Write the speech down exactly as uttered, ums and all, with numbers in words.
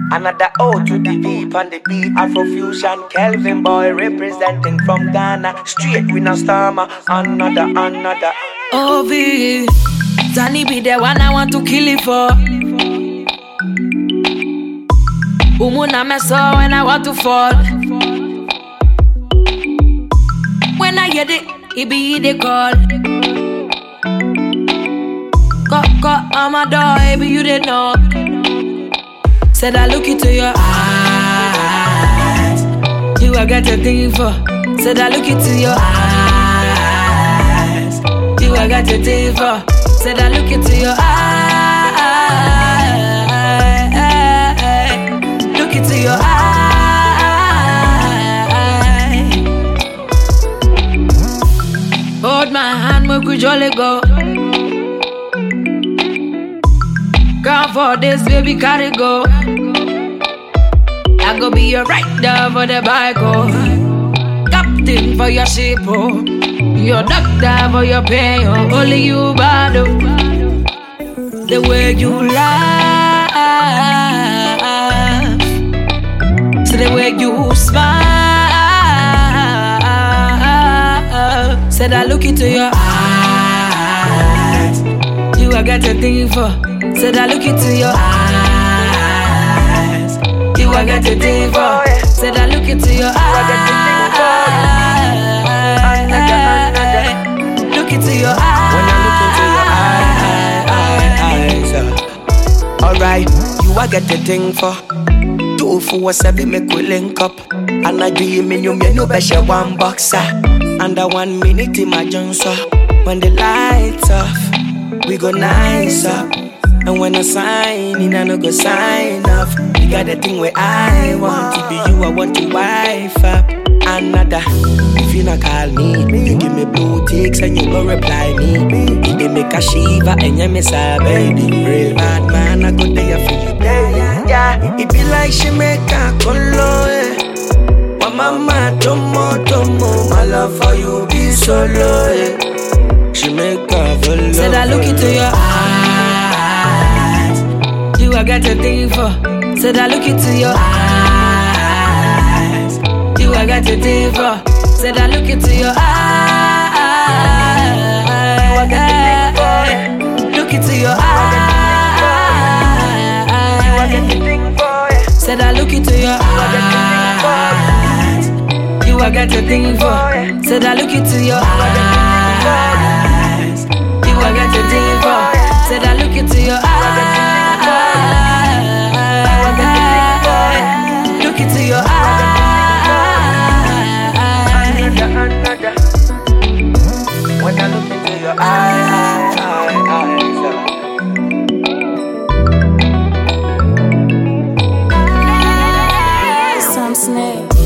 Another O to the V on the beat. Afrofusion, Kelvin boy representing from Ghana. Straight with no stammer. Another, another. Oh, V, Zani be the one I want to kill it for. Umuna me saw when I want to fall. When I hear it, it be the call. Knock, knock on my door, baby, you didn't know. Said I look into your eyes. You I got a thing for. Said I look into your eyes. You I got a thing for. Said I look into your eyes. Look into your eyes. Hold my hand, we could jolly go. Come for this, baby, carry go. I go be your rider for the bike, oh. Captain for your ship, oh. Your doctor for your pain, oh. Only you bad, oh. The way you laugh, so the way you smile. Said I look into your eyes. You I got a thing for. Said I look into your eyes. You I got a thing for. Said I look into your eyes. Look into your eyes. When I look into your eyes, alright, you I get the thing for. Two for seven make we link up. And I dream in you, me no better one boxer. Under one minute in my junction. When the lights off, we go nice up. And when I sign in, I no go sign off. You got the thing where I want to be you, I want to wife up. Another, if you not call me, you give me blue ticks and you go reply me. If they make a shiva and you miss a baby, real bad man, I go there for you. Yeah, yeah. It be like she make a color. Wa mama tomo tomo, my love for you be so low. Eh. She make a follow. Said I look into your eyes. You I got a thing for. Said I look into your eyes. You I got a thing for. Said I look into your eyes. You I got a thing for. Look into your eyes. You I got the thing for. Said I look into your eyes. You I got a thing for. Said I look into your eyes. You I got a thing for. Said I look into your eyes. Look into your eyes. When I look into your eyes, Some snake.